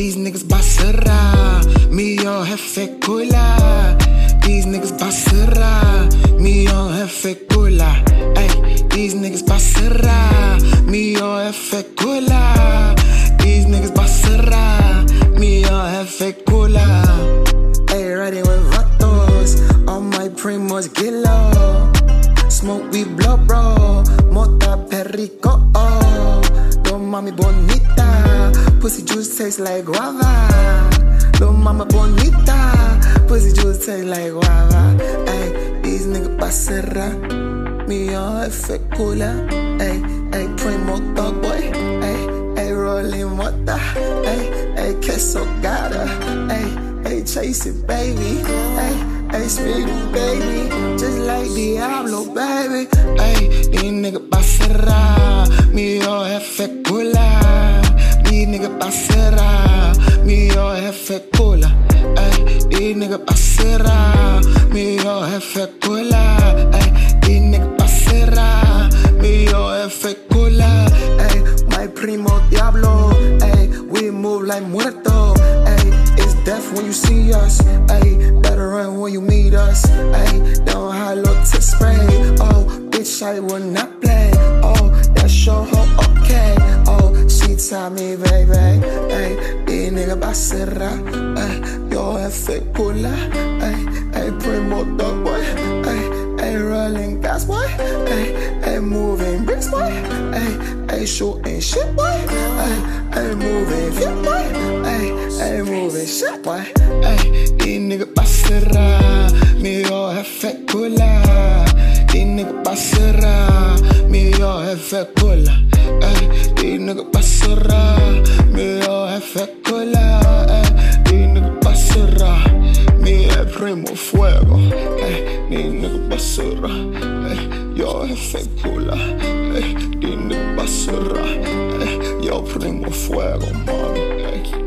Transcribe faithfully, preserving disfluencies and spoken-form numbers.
these niggas basura, mío jefe cula. These niggas basura, mío jefe cula. Ay, these niggas basura, mío jefe cula. These niggas basura, mío jefe cula. Ay, riding with vatos, all my primos gillo. Smoke we blow bro, mota perico oh. Lo mami bonita, pussy juice tastes like guava. Lo mama bonita, pussy juice tastes like guava. Ay, these niggas basura, mío jefe cula. Ay, ay, primo dog boy. Ay, ay, rolling mota. Ay, ay, queso gata. Ay, ay, chase it baby. Ay, ay, speed it baby. Just like Diablo baby. Ay, these niggas basura, mío jefe cula. These niggas basura, mío jefe cula. Ay, these niggas basura, mío jefe cula. Ay, these niggas basura, mío jefe cula. Ay, my primo Diablo. Ay, we move like muerto. Ay, it's death when you see us. Ay, better run when you meet us. Ay, don't hollow to spray. Oh, bitch, I will not play. Oh, that show her okay. Oh, she tell me, baby. Ay, these niggas basura. Ay, yo jefe cula. Ay, ay, primo dog boy. Ay, ay, rolling gas boy. Ay, ay, moving bricks boy. Ay, ay, shooting shit boy. Ay, ay, moving fit boy. Ay, ay, moving shit boy. Ay, these niggas basura, mío jefe cula. These niggas basura, mío jefe cula. Ay, these niggas basura, mío jefe cula. Ay, these niggas basura, mi primo fuego. Ay, these niggas basura, ay, yo jefe cula. Ay, these niggas basura, ay, yo primo fuego, mami. Ay.